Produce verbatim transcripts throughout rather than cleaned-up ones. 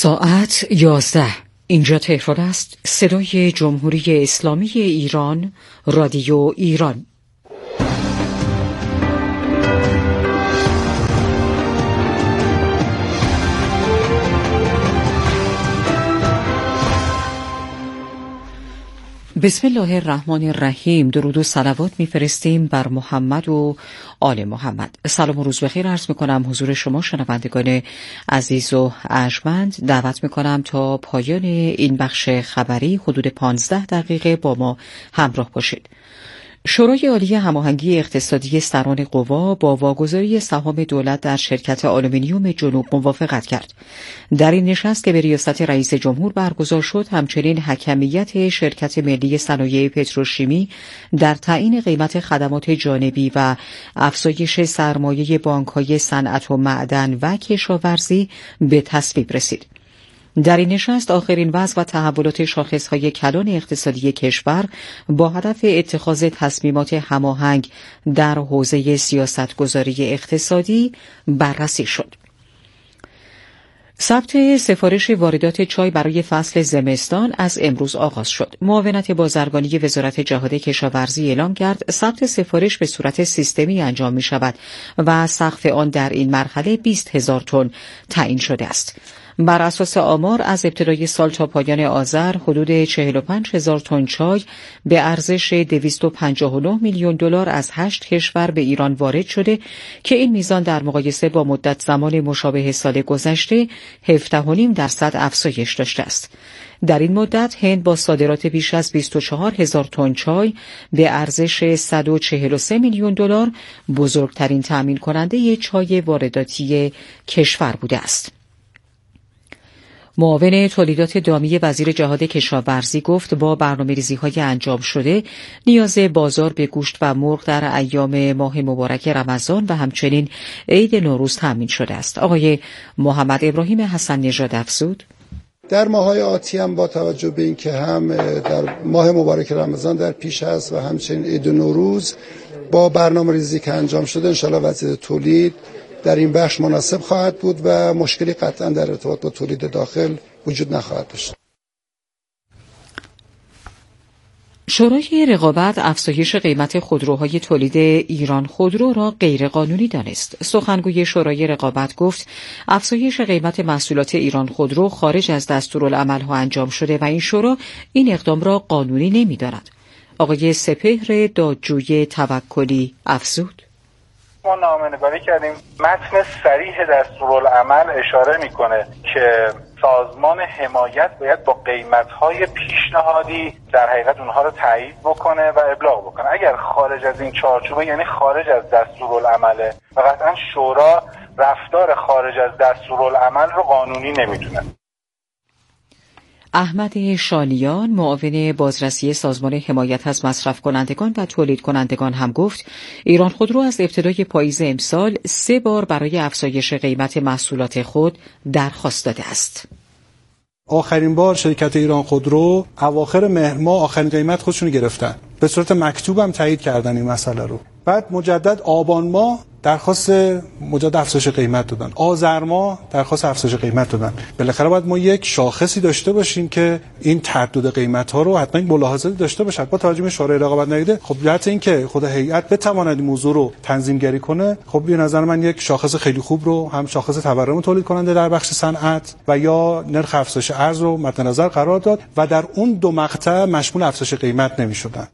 ساعت یازده. اینجا تهران است. صدای جمهوری اسلامی ایران، رادیو ایران. بسم الله الرحمن الرحیم. درود و صلوات میفرستیم بر محمد و آل محمد. سلام و روز بخیر عرض میکنم حضور شما شنوندگان عزیز و ارجمند. دعوت میکنم تا پایان این بخش خبری حدود پانزده دقیقه با ما همراه باشید. شورای عالی هماهنگی اقتصادی سران قوا با واگذاری سهام دولت در شرکت آلومینیوم جنوب موافقت کرد. در این نشست که به ریاست رئیس جمهور برگزار شد، همچنین حکمیت شرکت ملی صنایع پتروشیمی در تعیین قیمت خدمات جانبی و افزایش سرمایه بانک‌های صنعت و معدن و کشاورزی به تصویب رسید. در این نشست آخرین وضع و تحولات شاخص‌های کلان اقتصادی کشور با هدف اتخاذ تصمیمات هماهنگ در حوزه سیاستگذاری اقتصادی بررسی شد. ثبت سفارش واردات چای برای فصل زمستان از امروز آغاز شد. معاونت بازرگانی وزارت جهاد کشاورزی اعلام کرد ثبت سفارش به صورت سیستمی انجام می شود و سقف آن در این مرحله بیست هزار تن تعیین شده است. بر اساس آمار از ابتدای سال تا پایان آذر حدود چهل و پنج هزار تن چای به ارزش دویست و پنجاه و نه میلیون دلار از هشت کشور به ایران وارد شده که این میزان در مقایسه با مدت زمان مشابه سال گذشته هفده و نیم درصد افزایش داشته است. در این مدت هند با صادرات بیش از بیست و چهار هزار تن چای به ارزش صد و چهل و سه میلیون دلار بزرگترین تأمین کننده چای وارداتی کشور بوده است. معاون تولیدات دامی وزیر جهاد کشاورزی گفت با برنامه‌ریزی‌های انجام شده نیاز بازار به گوشت و مرغ در ایام ماه مبارک رمضان و همچنین عید نوروز تامین شده است. آقای محمد ابراهیم حسن نژاد افزود: در ماه‌های آتی هم با توجه به اینکه هم در ماه مبارک رمضان در پیش است و همچنین عید نوروز، با برنامه‌ریزی که انجام شده انشالله وضعیت تولید در این بخش مناسب خواهد بود و مشکلی قطعا در ارتباط با تولید داخل وجود نخواهد داشت. شورای رقابت افزایش قیمت خودروهای تولید ایران خودرو را غیرقانونی دانست. سخنگوی شورای رقابت گفت افزایش قیمت محصولات ایران خودرو خارج از دستورالعمل‌ها انجام شده و این شورا این اقدام را قانونی نمی‌داند. آقای سپهر دادجوی توکلی افزود: ما نامه‌نگاری کردیم. متن صریح دستورالعمل اشاره میکنه که سازمان حمایت باید با قیمت‌های پیشنهادی در حقیقت اونها رو تایید بکنه و ابلاغ بکنه. اگر خارج از این چارچوبه، یعنی خارج از دستورالعمله، و قطعا شورا رفتار خارج از دستورالعمل رو قانونی نمیدونه. احمد شانیان معاون بازرسی سازمان حمایت از مصرف کنندگان و تولید کنندگان هم گفت ایران خودرو از ابتدای پاییز امسال سه بار برای افزایش قیمت محصولات خود درخواست داده است. آخرین بار شرکت ایران خودرو اواخر مهر ماه آخرین قیمت خودشون گرفتن، به صورت مکتوب هم تایید کردن این مسئله رو. بعد مجدد آبان ماه درخواست مجدد افزایش قیمت دادن، آذر ماه درخواست افزایش قیمت دادن. بالاخره باید ما یک شاخصی داشته باشیم که این تعدد قیمت ها رو حتما ملاحظاتی داشته باشه. با توجه به شورای رقابت ندیده، خب جهت این که خود هیئت بتواند این موضوع رو تنظیم گری کنه، خب به نظر من یک شاخص خیلی خوب رو هم شاخص تورم تولید کننده در بخش صنعت و یا نرخ افزایش ارز رو مد نظر قرار داد و در اون دو مقطع مشمول افزایش قیمت نمی‌شدن.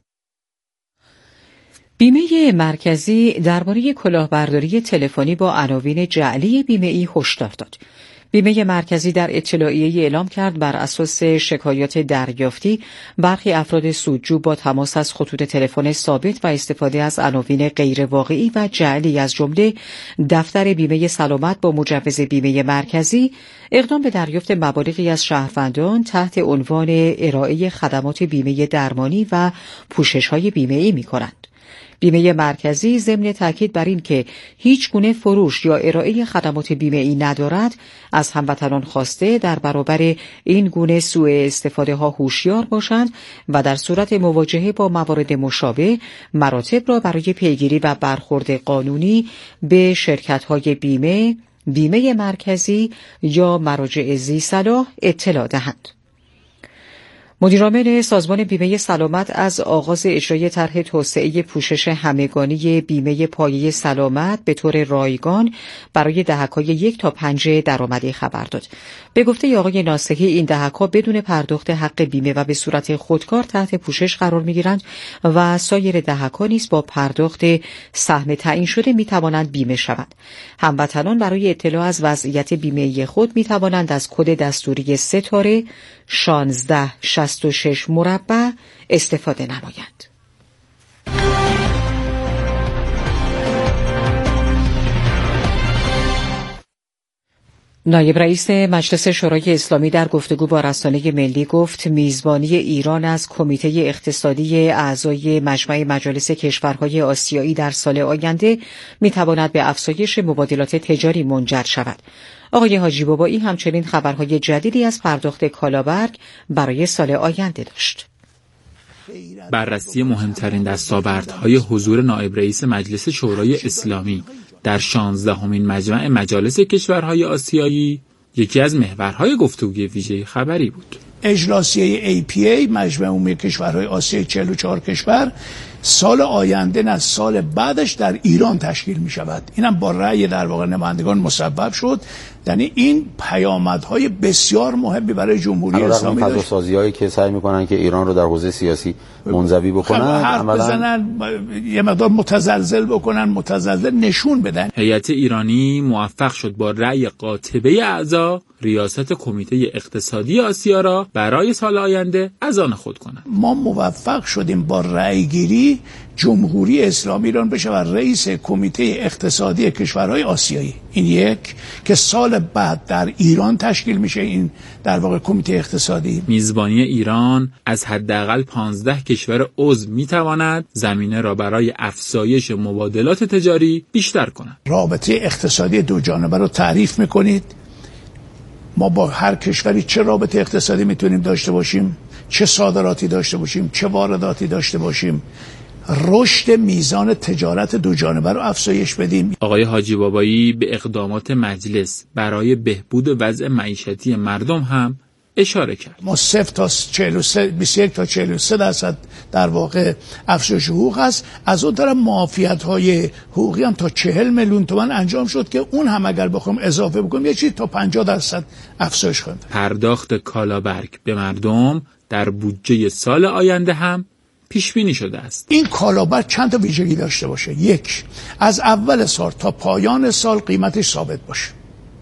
بیمه مرکزی درباره کلاهبرداری تلفنی با عناوین جعلی بیمه‌ای هشدار داد. بیمه مرکزی در اطلاعیه‌ای اعلام کرد بر اساس شکایات دریافتی برخی افراد سودجو با تماس از خطوط تلفن ثابت و استفاده از عناوین غیر واقعی و جعلی از جمله دفتر بیمه سلامت با مجوز بیمه مرکزی اقدام به دریافت مبالغی از شهروندان تحت عنوان ارائه خدمات بیمه درمانی و پوشش‌های بیمه‌ای می‌کنند. بیمه مرکزی ضمن تاکید بر این که هیچ گونه فروش یا ارائه خدمات بیمه‌ای ندارد، از هموطنان خواسته در برابر این گونه سوء استفاده ها هوشیار باشند و در صورت مواجهه با موارد مشابه مراتب را برای پیگیری و برخورد قانونی به شرکت‌های بیمه بیمه مرکزی یا مراجع ذی‌صلاح اطلاع دهند. مدیرعامل سازمان بیمه سلامت از آغاز اجرای طرح توسعه پوشش همگانی بیمه پایه سلامت به طور رایگان برای دهک‌های یک تا پنج درآمدی خبر داد. به گفته آقای ناصحی، این دهک‌ها بدون پرداخت حق بیمه و به صورت خودکار تحت پوشش قرار می‌گیرند و سایر دهک‌ها نیز با پرداخت سهم تعیین شده می‌توانند بیمه شوند. هموطنان برای اطلاع از وضعیت بیمه خود می‌توانند از کد دستوری ستاره شانزده شصت و شش مربع استفاده نمایند. نایب رئیس مجلس شورای اسلامی در گفتگو با رسانه ملی گفت میزبانی ایران از کمیته اقتصادی اعضای مجمع مجالس کشورهای آسیایی در سال آینده میتواند به افزایش مبادلات تجاری منجر شود. آقای حاجی بابایی همچنین خبرهای جدیدی از پرداخت کالابرگ برای سال آینده داشت. بررسی مهمترین دستاوردهای حضور نایب رئیس مجلس شورای اسلامی در شانزدهمین مجمع مجالس کشورهای آسیایی یکی از محورهای گفتگوی ویژه خبری بود. اجلاسیه ای پی ای مجمع عمومی کشورهای آسیایی چهل و چهار کشور سال آینده نه سال بعدش در ایران تشکیل می شود. اینم با رأی در واقع نمایندگان مسبب شد. یعنی این پیامدهای بسیار مهمی برای جمهوری اسلامی داشت. فضا سازی‌هایی که سعی می‌کنن که ایران رو در حوزه سیاسی منزوی بکنن، حرف بزنن، یه مقدار متزلزل بکنن، متزلزل نشون بدن. هیئت ایرانی موفق شد با رأی قاطبه اعضا ریاست کمیته اقتصادی آسیا را برای سال آینده از آن خود کنند. ما موفق شدیم با رأی گیری جمهوری اسلامی ایران بشه و رئیس کمیته اقتصادی کشورهای آسیایی. این یک که سال بعد در ایران تشکیل میشه، این در واقع کمیته اقتصادی. میزبانی ایران از حداقل پانزده کشور عضو میتواند زمینه را برای افزایش مبادلات تجاری بیشتر کند. رابطه اقتصادی دو جانبه رو تعریف میکنید. ما با هر کشوری چه رابطه اقتصادی میتونیم داشته باشیم، چه صادراتی داشته باشیم، چه وارداتی داشته باشیم، رشد میزان تجارت دو جانبه رو افزایش بدیم. آقای حاجی بابایی به اقدامات مجلس برای بهبود وضع معیشتی مردم هم اشاره کرد. ما صفر تا چهل و سه، بیست و یک تا چهل و سه درصد در واقع افزایش حقوق است. از اون طرف معافیت‌های حقوقی هم تا چهل میلیون تومان انجام شد که اون هم اگر بخوام اضافه بکنیم یه چیز تا پنجاه درصد افزایش خواهد. پرداخت کالابرگ به مردم در بودجه سال آینده هم پیش بینی شده است. این کالابرگ چند تا ویژگی داشته باشه. یک، از اول سال تا پایان سال قیمتش ثابت باشه.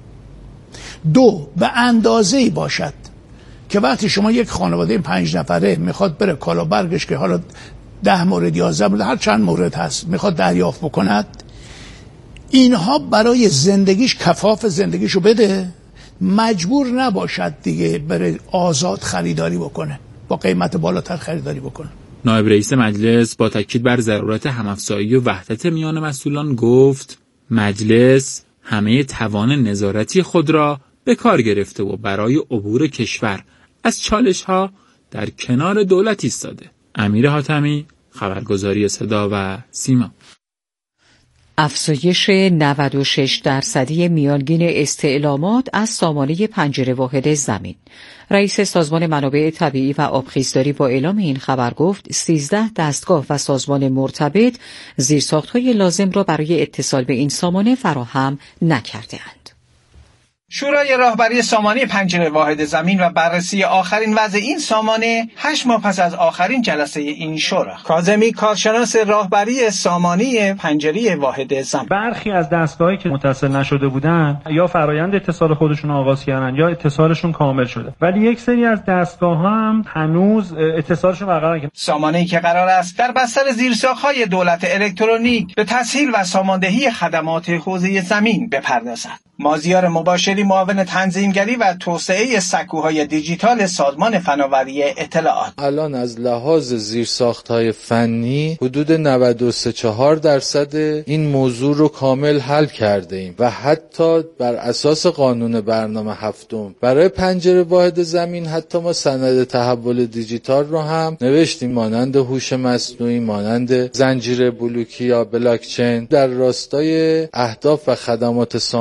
دو، به اندازه‌ای باشد که وقتی شما یک خانواده پنج نفره میخواد بره کالابرگش که حالا ده مورد یازده مورد هر چند مورد هست میخواد دریافت بکند، اینها برای زندگیش کفاف زندگیشو بده، مجبور نباشد دیگه بره آزاد خریداری بکنه، با قیمت بالاتر خریداری بکنه. نایب رئیس مجلس با تاکید بر ضرورت همافزایی و وحدت میان مسئولان گفت مجلس همه توان نظارتی خود را به کار گرفته و برای عبور کشور از چالش‌ها در کنار دولت ایستاده. امیر حاتمی، خبرگزاری صدا و سیما. افزایش نود و شش درصدی میانگین استعلامات از سامانه پنجره واحد زمین. رئیس سازمان منابع طبیعی و آبخیزداری با اعلام این خبر گفت سیزده دستگاه و سازمان مرتبط زیرساخت‌های لازم را برای اتصال به این سامانه فراهم نکرده‌اند. شورای راهبری سامانه پنجره واحد زمین و بررسی آخرین وضع این سامانه هشت ماه پس از آخرین جلسه این شورا. کاظمی، کارشناس راهبری سامانه پنجره واحد زمین: برخی از دستگاهایی که متصل نشده بودن یا فرایند اتصال خودشون آغاز کردن یا اتصالشون کامل شده، ولی یک سری از دستگاه ها هم هنوز اتصالشون برقرار نکرده. سامانه‌ای که قرار است در بستر زیرساخت‌های دولت الکترونیک به تسهیل و ساماندهی خدمات حوزه زمین بپردازد. مازیار مباشری، معاون تنظیمگری و توسعه سکوهای دیجیتال سازمان فناوری اطلاعات: الان از لحاظ زیرساخت‌های فنی حدود نود و سه چهار درصد این موضوع رو کامل حل کرده ایم و حتی بر اساس قانون برنامه هفتم برای پنجره واحد زمین حتی ما سند تحول دیجیتال رو هم نوشتیم، مانند هوش مصنوعی، مانند زنجیره بلوکی یا بلاکچین، در راستای اهداف و خدمات سامانه زمین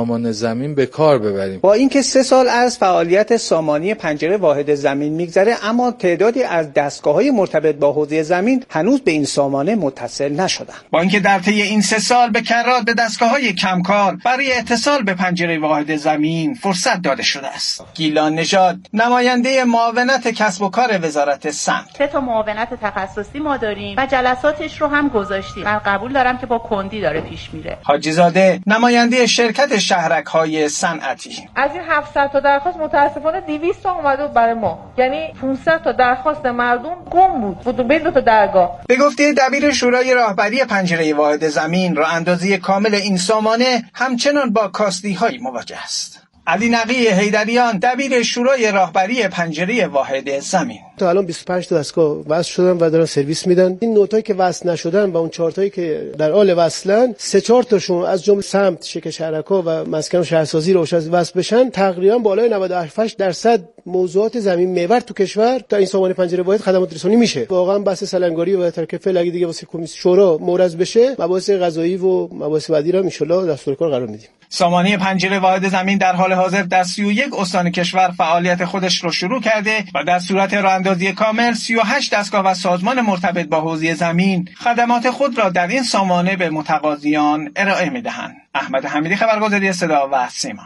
زمین به کار ببریم. با اینکه سه سال از فعالیت سامانی پنجره واحد زمین میگذره، اما تعدادی از دستگاه‌های مرتبط با حوزه زمین هنوز به این سامانه متصل نشدند. با اینکه در طی این سه سال به کرات به دستگاه‌های کمکار برای اتصال به پنجره واحد زمین فرصت داده شده است. گیلان نژاد، نماینده معاونت کسب و کار وزارت سمت: سه تا معاونت تخصصی ما داریم و جلساتش رو هم گذاشتیم. من قبول دارم که با کندی داره پیش میره. حاجی زاده، نماینده شرکت شهرک‌های صنعتی: از این هفتصد تا درخواست متاسفانه دویست تا اومده برای ما، یعنی پانصد تا درخواست مردم گم بود بود بین دو تا درگاه. به گفته دبیر شورای راهبری پنجره واحد زمین، راه اندازی کامل این سامانه همچنان با کاستی‌های مواجه است. علی نقی حیدریان، دبیر شورای راهبری پنجره واحد زمین: تا الان بیست و پنج تا دستگاه وصل شدن و دارن سرویس میدن. این نوتایی که وصل نشدن و اون چهار تایی که در حال وصلن، سه چهار تاشون از جمله سمت، شرکت شهرک‌ها و مسکن و شهرسازی روش وصل بشن، تقریبا بالای نود و هشت درصد موضوعات زمین محور تو کشور تا این سامانه پنجره واحد خدمات رسانی میشه. واقعا بحث سلنگاری و ترکفل اگه دیگه واسه کمیسیون شورا مورز بشه، مباحث قضایی و مباحث بعدی رو ان شاءالله دستور کار قرار میدیم. سامانه پنجره واحد زمین در حال حاضر در سی و یک استان کشور فعالیت خودش رو شروع کرده و در صورت راه‌اندازی کامل سی و هشت دستگاه و سازمان مرتبط با حوزه زمین خدمات خود را در این سامانه به متقاضیان ارائه می‌دهند. احمد حمیدی، خبرگزاری صدا و سیما.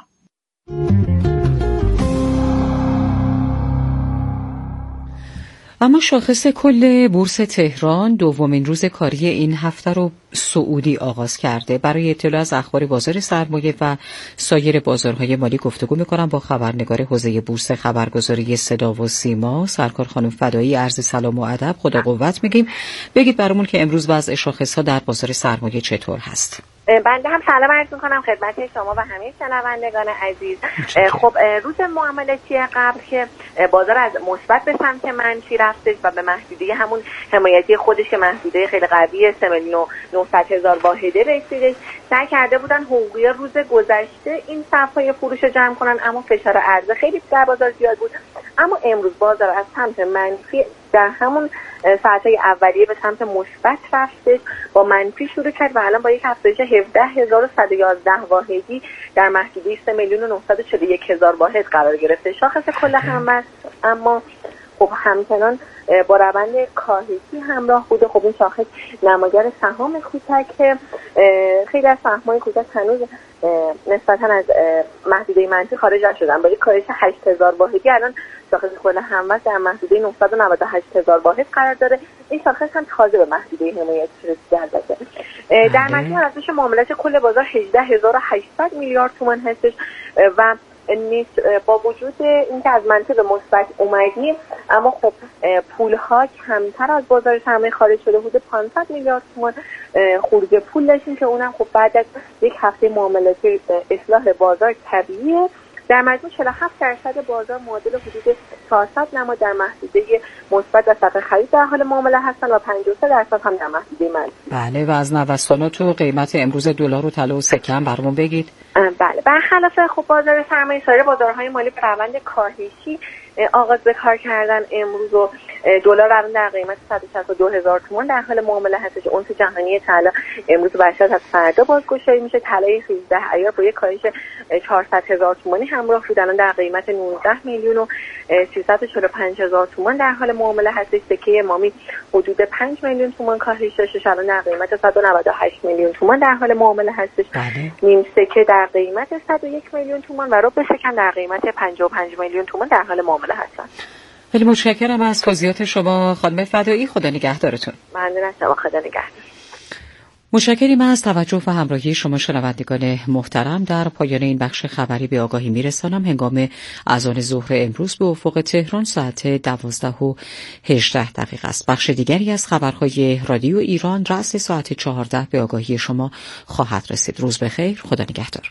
اما شاخص کل بورس تهران دومین روز کاری این هفته رو سعودی آغاز کرده. برای اطلاع از اخبار بازار سرمایه و سایر بازارهای مالی گفتگو می‌کنم با خبرنگار حوزه بورس خبرگزاری صدا و سیما، سرکار خانم فدایی. عرض سلام و ادب، خدا قوت میگیم. بگید برامون که امروز وضع شاخص‌ها در بازار سرمایه چطور هست؟ بنده هم سلام عرض می‌کنم خدمت شما و همه شنوندگان عزیز. خب روز معاملاتی قبل که بازار از مثبت به سمت منفی رفتش و به محدوده همون حمایتی خودش که محدوده خیلی قوی سه میلیون و نهصد هزار واحده رسیدش، سعی کرده بودن حقوقی روز گذشته این صف‌های فروش رو جمع کنن، اما فشار عرضه خیلی در بازار زیاد بود. اما امروز بازار از سمت منفی در همون ساعت‌های اولیه به سمت مثبت رفتش، با منفی شروع کرد و الان با یک افزایش هفده هزار و صد و یازده واحدی در محدوده سه میلیون و نهصد و چهل و یک هزار واحد قرار گرفته. شاخص کل همت اما خب همچنان با روند کاهشی همراه بوده. خب این شاخص نماگر سهام کوچک، خیلی از سهام‌های کوچک هنوز نسبتاً از محدوده منفی خارج نشدن، با یک کاهش هشت هزار واحدی الان شاخص کل همت در محدوده نهصد و نود و هشت هزار واحد قرار داره. این شاخص هم تازه به محدوده حمایت رسیده البته. در مجموع ارزش معاملات کل بازار هجده هزار و هشتصد میلیارد تومان هستش و نیست با وجود اینکه از منطق مثبت اومدیم، اما خب پول‌ها کمتر از بازار سرمایه خارج شده بوده. پانصد میلیارد تومان خروج پول داشتیم که اونم خب بعد از یک هفته معاملاتی اصلاح بازار طبیعیه. در مجموع چهل و هفت درصد بازار معادل حدود چهارصد نماد در محدوده مثبت و صفحه خرید در حال معامله هستن و پنجاه و سه درصد هم در محدوده منفی. بله، و از نوسانات و قیمت امروز دلار و طلا و سکه هم برامون بگید. بله، برخلاف خب بازار سرمایه سایر بازارهای مالی به روند کاهشی آغاز به کار کردن امروز و دلار الان در قیمت صد و شصت و دو هزار تومان در حال معامله هستش. اونس جهانی طلا امروز بشد از فردا بازگشایی میشه. طلای سیزده ایار با یک کاهش چهارصد هزار تومانی همراه شد، الان در قیمت نوزده میلیون و سیصد و چهل و پنج هزار تومان در حال معامله هستش. سکه امامی حدود پنج میلیون تومان کاهش داشته، الان در قیمت صد و نود و هشت میلیون تومان در حال معامله هستش. نیم سکه در قیمت صد و یک میلیون تومان و ربع سکه در قیمت پنجاه و پنج میلیون تومان در حال معامله هستن. خیلی متشکرم از توضیحات شما خانم فدایی. خدا نگهدارتون. ممنون از شما. خدا نگهدار. متشکریم از توجه و همراهی شما شنوندگان محترم. در پایان این بخش خبری به آگاهی میرسانم هنگام اذان ظهر امروز به افق تهران ساعت دوازده و هجده دقیقه است. بخش دیگری از خبرهای رادیو ایران رأس ساعت چهارده به آگاهی شما خواهد رسید. روز بخیر. خدا نگهدار.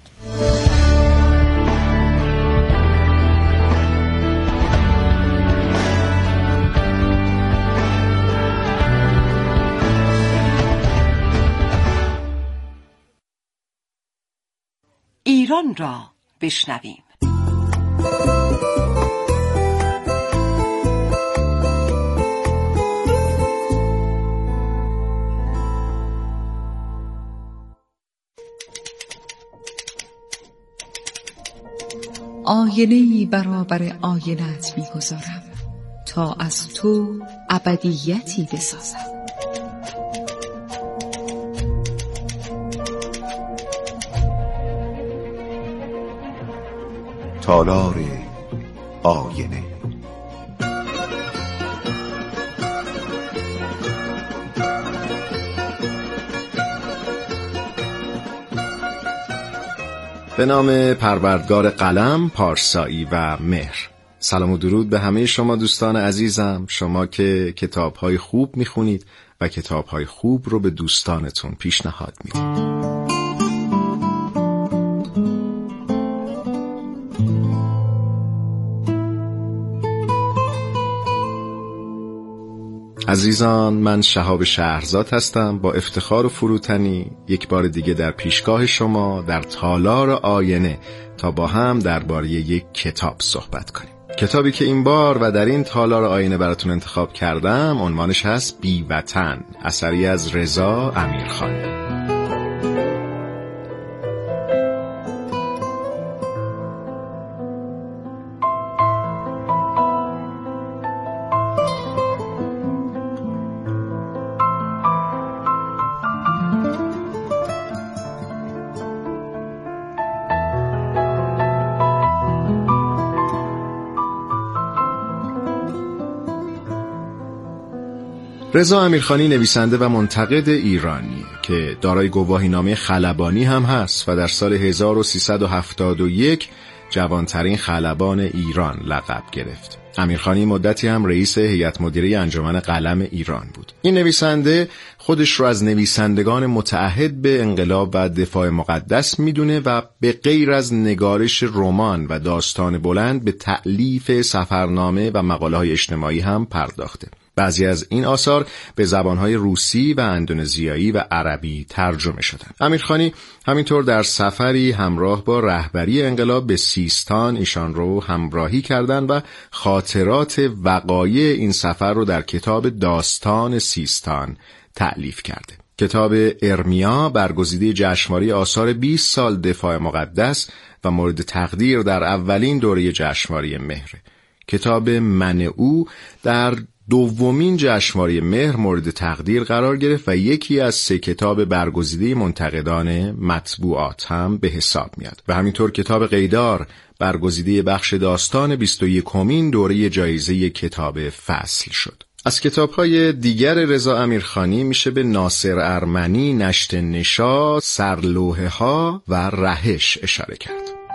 ایران را بشنویم. آینه‌ای برابر آینه‌ات می‌گذارم تا از تو ابدیتی بسازم. تالار آینه. به نام پروردگار قلم، پارسایی و مهر. سلام و درود به همه شما دوستان عزیزم، شما که کتاب‌های خوب می‌خونید و کتاب‌های خوب رو به دوستانتون پیشنهاد میدید. عزیزان، من شهاب شهرزاد هستم، با افتخار و فروتنی یک بار دیگه در پیشگاه شما در تالار آینه تا با هم درباره یک کتاب صحبت کنیم. کتابی که این بار و در این تالار آینه براتون انتخاب کردم عنوانش هست بی وطن، اثری از رضا امیرخانی. رضا امیرخانی نویسنده و منتقد ایرانی که دارای گواهینامه خلبانی هم هست و در سال هزار و سیصد و هفتاد و یک جوانترین خلبان ایران لقب گرفت. امیرخانی مدتی هم رئیس هیئت مدیره انجمن قلم ایران بود. این نویسنده خودش رو از نویسندگان متعهد به انقلاب و دفاع مقدس میدونه و به غیر از نگارش رمان و داستان بلند به تألیف سفرنامه و مقاله‌های اجتماعی هم پرداخته. بعضی از این آثار به زبانهای روسی و اندونزیایی و عربی ترجمه شدند. امیرخانی همینطور در سفری همراه با رهبری انقلاب به سیستان ایشان رو همراهی کردند و خاطرات وقایع این سفر رو در کتاب داستان سیستان تألیف کرده. کتاب ارمیا برگزیده جشنواره آثار بیست سال دفاع مقدس و مورد تقدیر در اولین دوره جشنواره مهر. کتاب من او در دومین جشنواره مهر مورد تقدیر قرار گرفت و یکی از سه کتاب برگزیده منتقدان مطبوعات هم به حساب میاد. و همینطور کتاب قیدار برگزیده بخش داستان بیست و یکمین دوره جایزه کتاب فصل شد. از کتاب‌های دیگر رضا امیرخانی میشه به ناصر ارمنی، نشت نشا، سرلوحه ها و رهش اشاره کرد.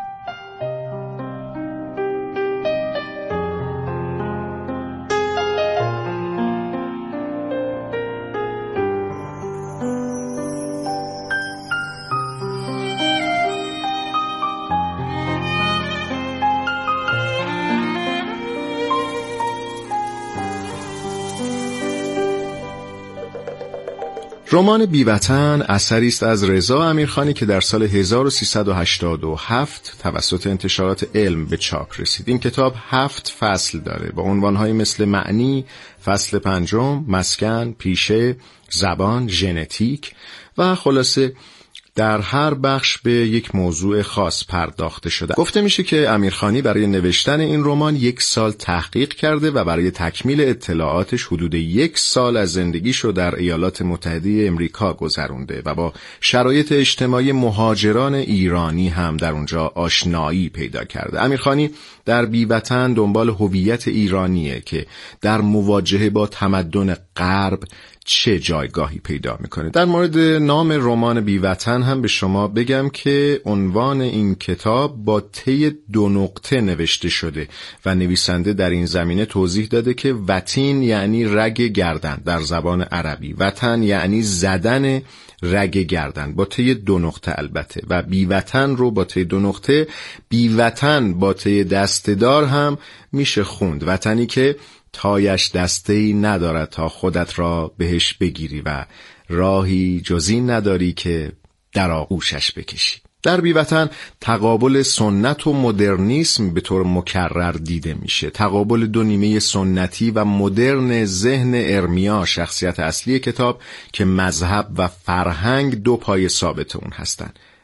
رمان بی‌وطن اثری است از رضا امیرخانی که در سال هزار و سیصد و هشتاد و هفت توسط انتشارات علم به چاپ رسید. این کتاب هفت فصل داره با عنوان‌های مثل معنی، فصل پنجم، مسکن، پیشه، زبان، ژنتیک و خلاصه در هر بخش به یک موضوع خاص پرداخته شده. گفته میشه که امیرخانی برای نوشتن این رمان یک سال تحقیق کرده و برای تکمیل اطلاعاتش حدود یک سال از زندگیشو در ایالات متحده امریکا گذرونده و با شرایط اجتماعی مهاجران ایرانی هم در اونجا آشنایی پیدا کرده. امیرخانی در بی‌وطن دنبال هویت ایرانیه که در مواجهه با تمدن غرب چه جایگاهی پیدا میکنه. در مورد نام رمان بی‌وطن هم به شما بگم که عنوان این کتاب با ته دو نقطه نوشته شده و نویسنده در این زمینه توضیح داده که وطین یعنی رگ گردن در زبان عربی، وطن یعنی زدن رگ گردن با ته دو نقطه البته، و بی‌وطن رو با ته دو نقطه، بی‌وطن با ته دسته‌دار هم میشه خوند. وطنی که تایش دسته‌ای ندارد تا خودت را بهش بگیری و راهی جز این نداری که در آغوشش بکشی. در بی‌وطن تقابل سنت و مدرنیسم به طور مکرر دیده میشه. تقابل دو نیمه سنتی و مدرن ذهن ارمیا، شخصیت اصلی کتاب، که مذهب و فرهنگ دو پای ثابت اون هستن.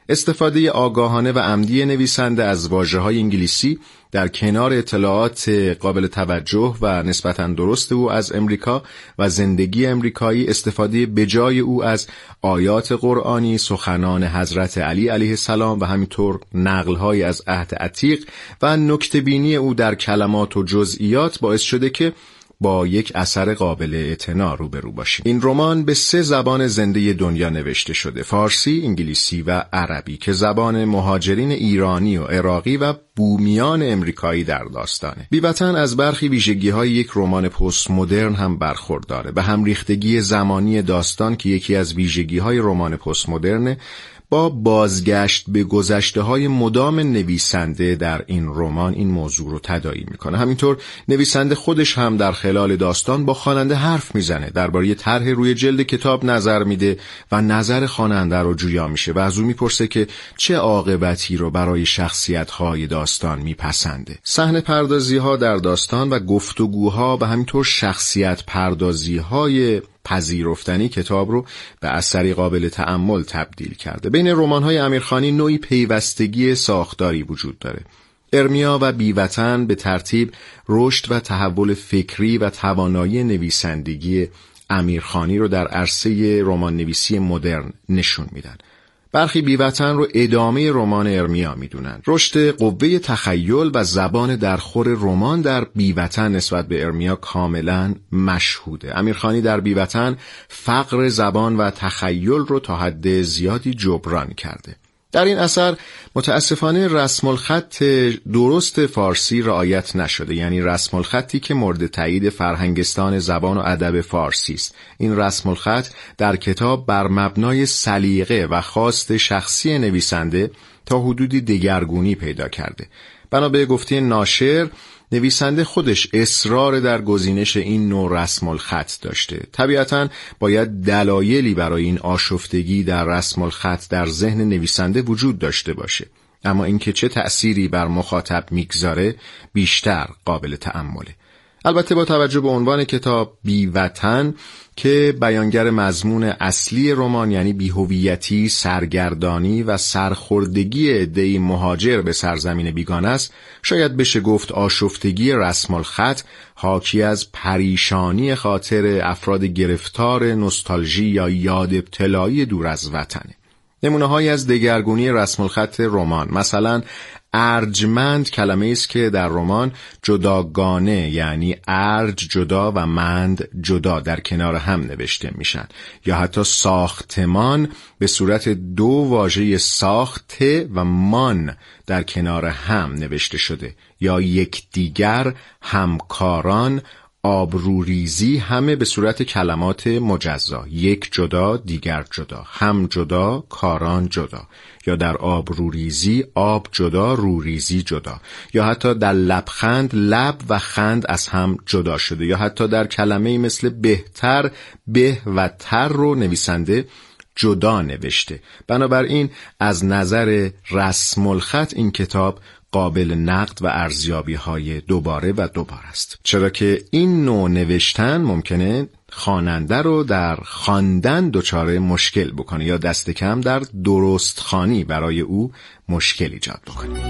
استفاده آگاهانه و عمدی نویسنده از واژه‌های انگلیسی در کنار اطلاعات قابل توجه و نسبتاً درست او از امریکا و زندگی امریکایی، استفاده بجای او از آیات قرآنی، سخنان حضرت علی علیه السلام و همینطور نقل‌های از عهد عتیق و نکته‌بینی او در کلمات و جزئیات باعث شده که با یک اثر قابل اعتنا روبرو باشیم. این رمان به سه زبان زنده دنیا نوشته شده: فارسی، انگلیسی و عربی، که زبان مهاجرین ایرانی و عراقی و بومیان امریکایی در داستانه. بی‌وطن از برخی ویژگی‌های یک رمان پست مدرن هم برخورداره. به هم ریختگی زمانی داستان که یکی از ویژگی‌های رمان پست مدرن، با بازگشت به گذشته‌های مدام نویسنده در این رمان این موضوع رو تداعی میکنه. همینطور نویسنده خودش هم در خلال داستان با خواننده حرف میزنه، درباره طرح روی جلد کتاب نظر میده و نظر خواننده رو جویا میشه و از او میپرسه که چه عاقبتی رو برای شخصیت‌های داستان میپسنده. صحنه پردازی‌ها در داستان و گفتگوها و همینطور شخصیت پردازی‌های پذیرفتنی کتاب رو به اثری قابل تأمل تبدیل کرده. بین رمان‌های امیرخانی نوعی پیوستگی ساختاری وجود داره. ارمیا و بی‌وطن به ترتیب رشد و تحول فکری و توانایی نویسندگی امیرخانی رو در عرصه رمان نویسی مدرن نشون میدن. برخی بی‌وطن رو ادامه رمان ارمیا میدونن. رشد قوه تخیل و زبان درخور رمان در بی‌وطن نسبت به ارمیا کاملا مشهوده. امیرخانی در بی‌وطن فقر زبان و تخیل رو تا حد زیادی جبران کرده. در این اثر متاسفانه رسم الخط درست فارسی رعایت نشده، یعنی رسم الخطی که مورد تایید فرهنگستان زبان و ادب فارسی است. این رسم الخط در کتاب بر مبنای سلیقه و خواست شخصی نویسنده تا حدودی دگرگونی پیدا کرده. بنا به گفته ناشر، نویسنده خودش اصرار در گزینش این نوع رسم الخط داشته. طبیعتاً باید دلایلی برای این آشفتگی در رسم الخط در ذهن نویسنده وجود داشته باشه، اما اینکه چه تأثیری بر مخاطب میگذاره بیشتر قابل تأمله. البته با توجه به عنوان کتاب بی‌وطن که بیانگر مضمون اصلی رمان یعنی بی‌هویتی، سرگردانی و سرخوردگی عده‌ای مهاجر به سرزمین بیگانه است، شاید بشه گفت آشفتگی رسم الخط حاکی از پریشانی خاطر افراد گرفتار نوستالژی یا یاد ابتلایی دور از وطنه. نمونه‌هایی از دگرگونی رسم الخط رمان، مثلا ارجمند کلمه است که در رمان جداگانه یعنی ارج جدا و مند جدا در کنار هم نوشته میشن، یا حتی ساختمان به صورت دو واژه ساخته و مان در کنار هم نوشته شده، یا یکدیگر، همکاران، آبروریزی همه به صورت کلمات مجزا، یک جدا دیگر جدا، هم جدا کاران جدا، یا در آبروریزی آب جدا روریزی جدا، یا حتی در لبخند لب و خند از هم جدا شده، یا حتی در کلمه‌ای مثل بهتر به و تر رو نویسنده جدا نوشته. بنابراین از نظر رسم الخط این کتاب قابل نقد و ارزیابی های دوباره و دوباره است، چرا که این نوع نوشتن ممکنه خواننده رو در خواندن دچار مشکل بکنه یا دست کم در درست خوانی برای او مشکل ایجاد بکنه.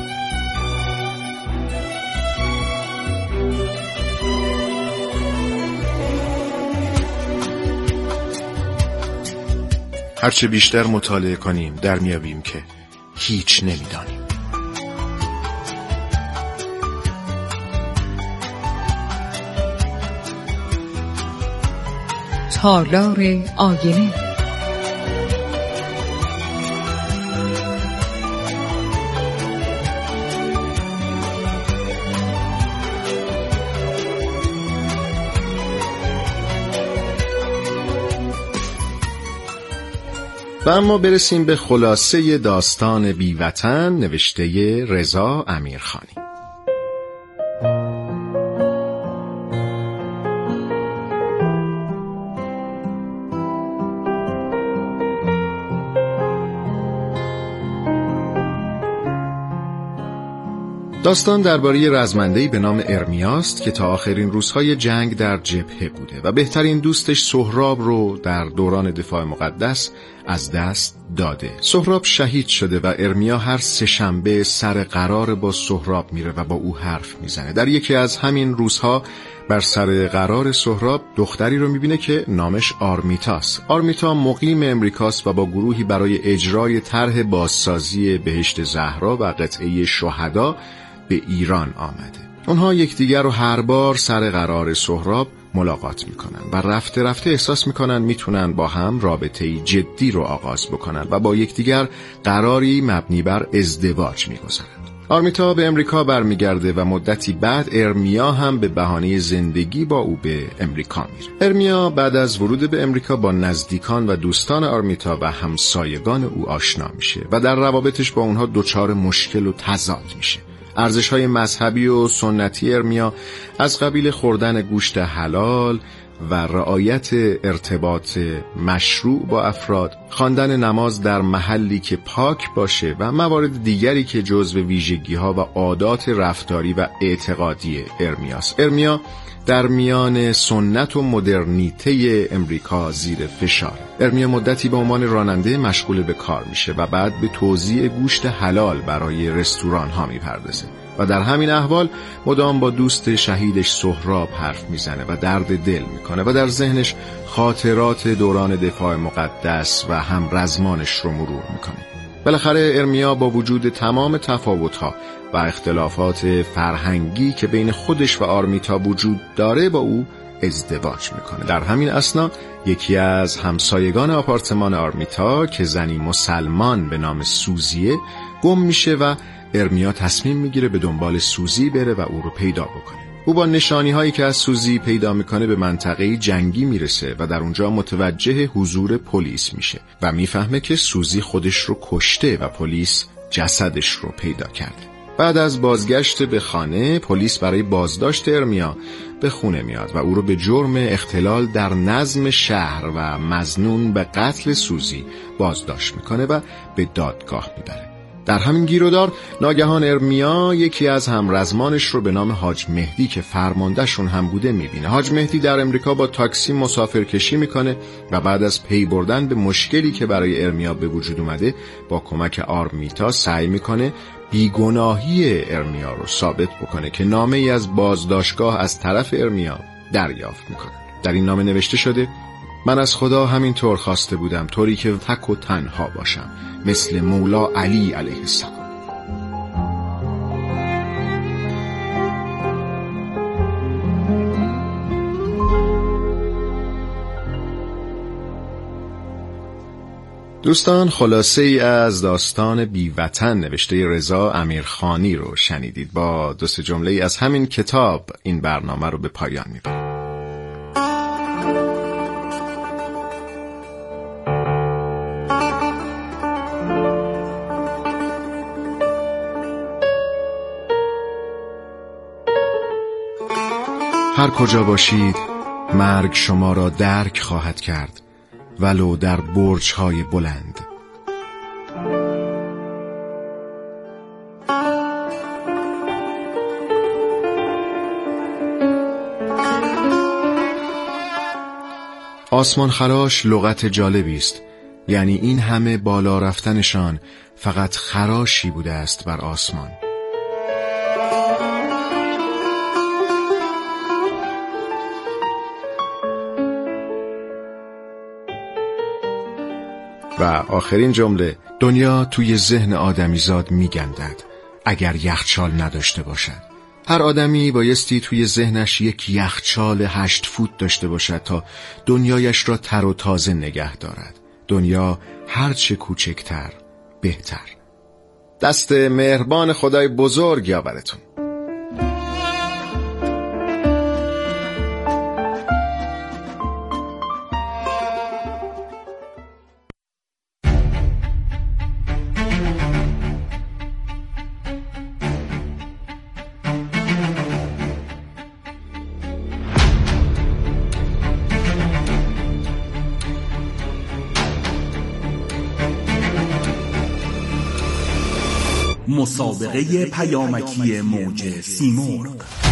هرچه بیشتر مطالعه کنیم در میابیم که هیچ نمیدانیم. تالار آینه. و اما برسیم به خلاصه داستان بی‌وطن نوشته رضا امیرخانی. داستان درباره رزمنده‌ای به نام ارمیاست که تا آخرین روزهای جنگ در جبهه بوده و بهترین دوستش سهراب رو در دوران دفاع مقدس از دست داده. سهراب شهید شده و ارمیا هر سه شنبه سر قرار با سهراب میره و با او حرف میزنه. در یکی از همین روزها بر سر قرار سهراب دختری رو میبینه که نامش آرمیتاست. آرمیتا مقیم امریکاست و با گروهی برای اجرای طرح بازسازی بهشت زهرا و قطعه شهدا به ایران آمده. اونها یکدیگر رو هر بار سر قرار سهراب ملاقات میکنن و رفته رفته احساس میکنن میتونن با هم رابطه‌ای جدی رو آغاز بکنن و با یکدیگر قراری مبنی بر ازدواج میگذارن. آرمیتا به امریکا برمیگرده و مدتی بعد ارمیا هم به بهانه زندگی با او به امریکا میره. ارمیا بعد از ورود به امریکا با نزدیکان و دوستان آرمیتا و همسایگان او آشنا میشه و در روابطش با اونها دچار مشکل و تضاد میشه. ارزش‌های مذهبی و سنتی ارمیا از قبیل خوردن گوشت حلال و رعایت ارتباط مشروع با افراد، خواندن نماز در محلی که پاک باشه و موارد دیگری که جزو ویژگی‌ها و عادات رفتاری و اعتقادی ارمیاست. ارمیا در میان سنت و مدرنیته امریکا زیر فشار. ارمیا مدتی به عنوان راننده مشغول به کار میشه و بعد به توزیع گوشت حلال برای رستوران ها میپردازه و در همین احوال مدام با دوست شهیدش سهراب حرف میزنه و درد دل میکنه و در ذهنش خاطرات دوران دفاع مقدس و هم رزمانش رو مرور میکنه. بالاخره ارمیا با وجود تمام تفاوت‌ها و اختلافات فرهنگی که بین خودش و آرمیتا وجود داره با او ازدواج میکنه. در همین اثنا یکی از همسایگان آپارتمان آرمیتا که زنی مسلمان به نام سوزیه گم میشه و ارمیا تصمیم میگیره به دنبال سوزی بره و او رو پیدا بکنه. او با نشانی هایی که از سوزی پیدا میکنه به منطقه جنگی میرسه و در اونجا متوجه حضور پلیس میشه و میفهمه که سوزی خودش رو کشته و پلیس جسدش رو پیدا کرده. بعد از بازگشت به خانه، پلیس برای بازداشت ارمیا به خونه میاد و او رو به جرم اختلال در نظم شهر و مظنون به قتل سوزی بازداشت میکنه و به دادگاه میبره. در همین گیرودار ناگهان ارمیا یکی از همرزمانش رو به نام حاج مهدی که فرماندهشون هم بوده میبینه. حاج مهدی در امریکا با تاکسی مسافرکشی میکنه و بعد از پی بردن به مشکلی که برای ارمیا به وجود اومده با کمک آرمیتا سعی میکنه بیگناهی ارمیا رو ثابت بکنه که نامه ای از بازداشتگاه از طرف ارمیا دریافت میکنه. در این نامه نوشته شده: من از خدا همین طور خواسته بودم، طوری که تک و تنها باشم، مثل مولا علی علیه السلام. دوستان، خلاصه ای از داستان بیوطن نوشته رضا امیرخانی رو شنیدید. با دو سه جمله ای از همین کتاب این برنامه رو به پایان میبرم. هر کجا باشید مرگ شما را درک خواهد کرد، ولو در برج‌های بلند. آسمان خراش لغت جالبی است، یعنی این همه بالا رفتنشان فقط خراشی بوده است بر آسمان. و آخرین جمله: دنیا توی ذهن آدمیزاد میگندد اگر یخچال نداشته باشد. هر آدمی بایستی توی ذهنش یک یخچال هشت فوت داشته باشد تا دنیایش را تر و تازه نگه دارد. دنیا هرچه کوچکتر بهتر. دست مهربان خدای بزرگ یاورتون. مسابقه پیامکی موج سیمرغ.